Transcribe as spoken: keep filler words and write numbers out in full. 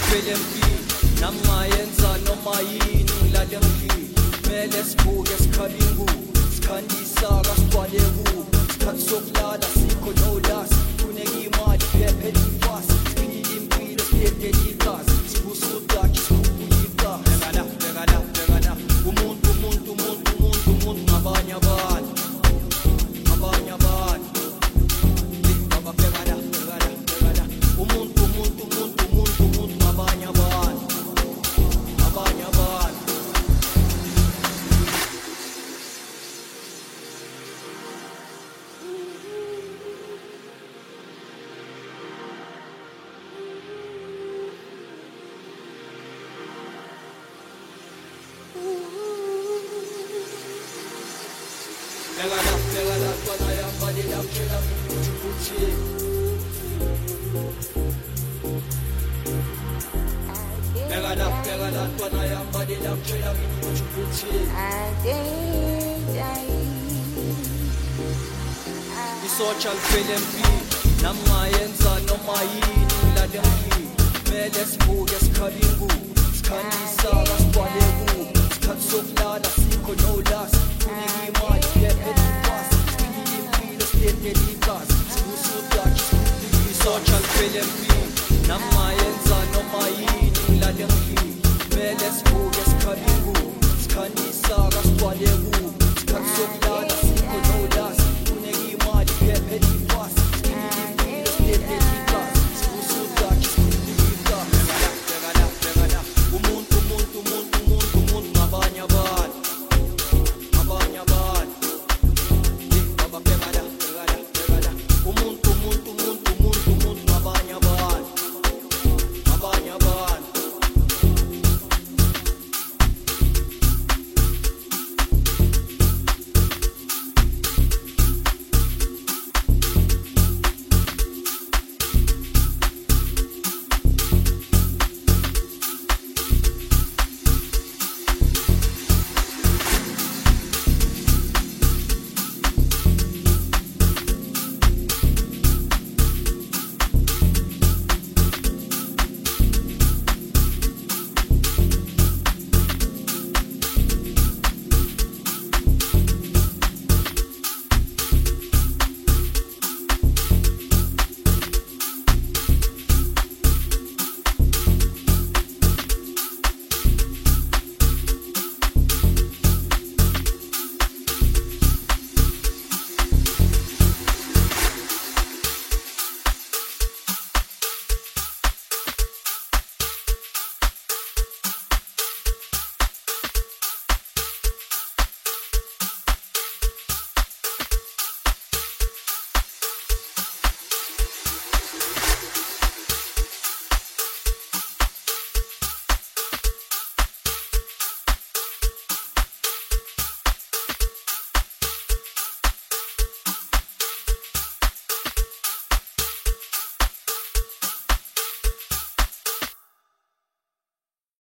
felempi namayenza noma yini ngilalempi mele sibuke sikhalingu sikhandisa kasibhaleku sikhathi sokulala sikho nolasi funeka imali phephe ifasi siphile impilo siyedela igazi sibusudakhe sikubuyika bekala bekala bekala umuntu umuntu umuntu umuntu umuntu ngabanye abantu abanye abantu baba bekala bekala bekala umuntu umuntu umuntu umuntu umuntu ngabanye abantu abanye abantu Pegada, pegada, toda ya badila kela chupuchi. Pegada, pegada, toda ya badila kela chupuchi. Isocha felempi, namayenza noma yini ngilalempi. Mele sibuke sikhalingu, sikhandisa kasibhaleku. Sikhathi sokulala sikho nolasi, funeka imali phephe ifasi siphile impilo siyedela igazi sibusudakhe sikubuyisa social felempi namayenza